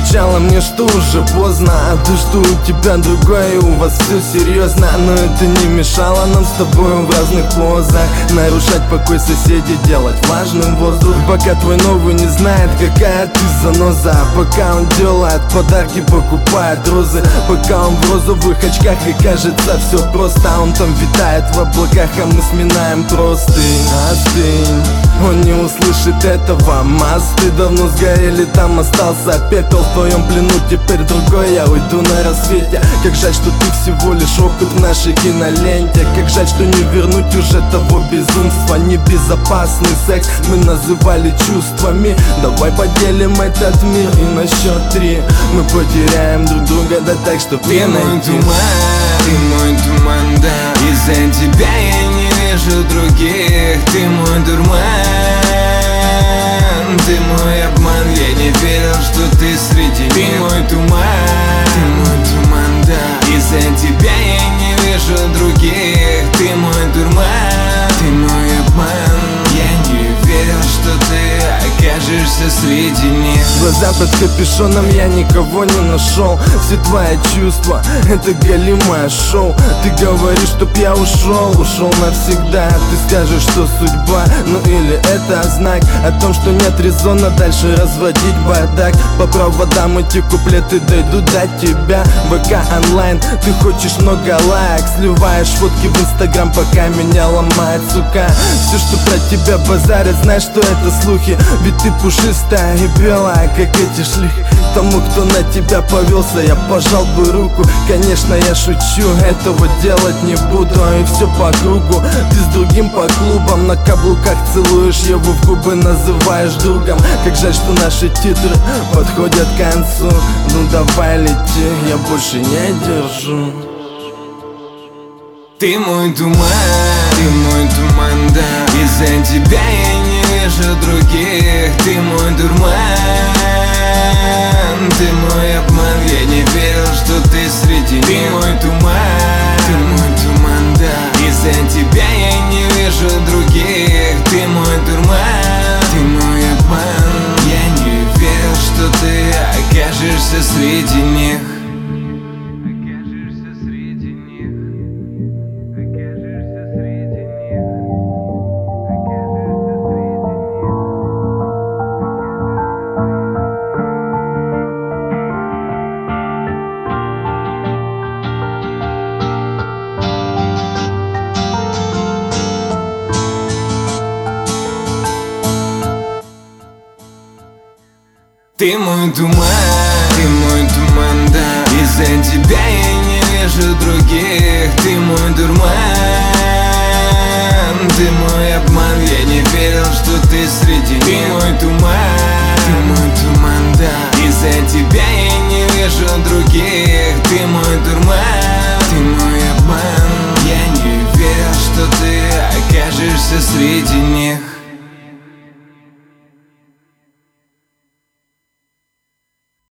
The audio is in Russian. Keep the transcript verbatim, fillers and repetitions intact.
кричала мне, что уже поздно, а то, что у тебя другое, и у вас все серьезно. Но это не мешало нам с тобой в разных позах нарушать покой соседей, делать влажным воздух. Пока твой новый не знает, какая ты заноза, пока он делает подарки, покупает розы, пока он в розовых очках и кажется все просто. Он там витает в облаках, а мы сминаем простынь. Остынь, он не услышит этого. Мосты давно сгорели, там остался пепел. В твоем плену теперь другой, я уйду на рассвете. Как жаль, что ты всего лишь опыт в нашей киноленте. Как жаль, что не вернуть уже того безумства. Небезопасный секс мы называли чувствами. Давай поделим этот мир, и на счет три мы потеряем друг друга, да так, что ты мой туман, ты мой туман, да. Из-за тебя я не вижу других. Ты мой дурман, ты мой обман. Я не верил, что ты среди них. Ты мой туман, ты мой туман, да. Из-за тебя я не вижу других. Ты мой дурман, ты мой обман. Я не верил, что ты окажешься среди них. Глаза под капюшоном, я никого не нашел. Все твои чувства, это голимое шоу. Ты говоришь, чтоб я ушел, ушел навсегда. Ты скажешь, что судьба, ну или это знак о том, что нет резона дальше разводить бардак. По проводам эти куплеты дойдут до тебя. ВК онлайн, ты хочешь много лайк, сливаешь фотки в инстаграм, пока меня ломает, сука. Все, что про тебя базарят, знаешь, что это слухи. Ведь ты пушистая и белая, как эти шлюхи. Тому, кто на тебя повелся, я пожал бы руку. Конечно, я шучу, этого делать не буду. И все по кругу, ты с другим по клубам. На каблуках целуешь его в губы, называешь другом. Как жаль, что наши титры подходят к концу. Ну давай лети, я больше не держу. Ты мой туман, ты мой туман, да. Из-за тебя я не вижу других. Ты мой дурман, ты мой обман. Я не верил, что ты среди них. Ты мой туман, ты мой туман, да. Из-за тебя я не вижу других. Ты мой дурман, ты мой обман. Я не верил, что ты окажешься среди них. Ты мой туман, ты мой туман, да. Из-за тебя я не вижу других. Ты мой дурман, ты мой обман. Я не верил, что ты среди них. Ты мой туман, ты мой туман, да. Из-за тебя я не вижу других. Ты мой дурман, ты мой обман. Я не верил, что ты окажешься среди них.